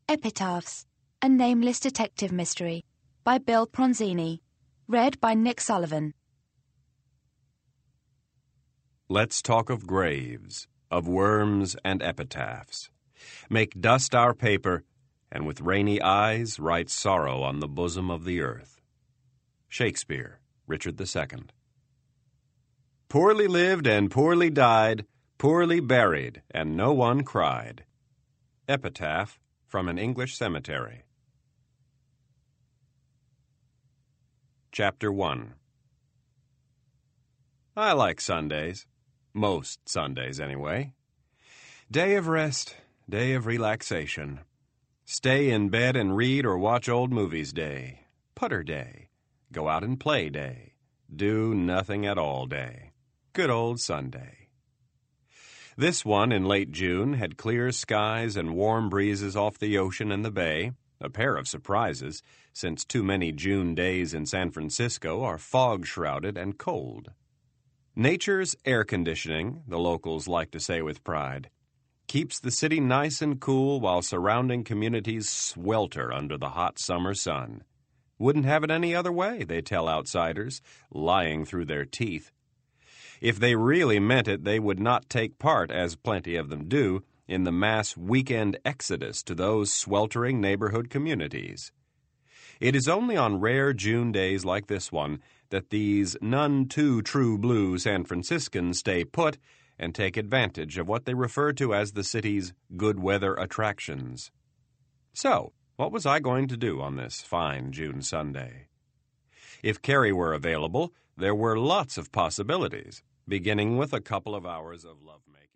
Epitaphs, a nameless detective mystery by Bill Pronzini, read by Nick Sullivan. Let's talk of graves, of worms and epitaphs. Make dust our paper, and with rainy eyes write sorrow on the bosom of the earth. Shakespeare, Richard II. Poorly lived and poorly died, poorly buried, and no one cried. Epitaph from an English cemetery. Chapter 1. I like Sundays. Most Sundays, anyway. Day of rest, day of relaxation. Stay in bed and read or watch old movies day. Putter day. Go out and play day. Do nothing at all day. Good old Sunday. This one in late June had clear skies and warm breezes off the ocean and the bay, a pair of surprises, since too many June days in San Francisco are fog-shrouded and cold. Nature's air conditioning, the locals like to say with pride, keeps the city nice and cool while surrounding communities swelter under the hot summer sun. Wouldn't have it any other way, they tell outsiders, lying through their teeth. If they really meant it, they would not take part, as plenty of them do, in the mass weekend exodus to those sweltering neighborhood communities. It is only on rare June days like this one that these none too true blue San Franciscans stay put and take advantage of what they refer to as the city's good weather attractions. So, what was I going to do on this fine June Sunday? If Carrie were available, there were lots of possibilities, beginning with a couple of hours of lovemaking.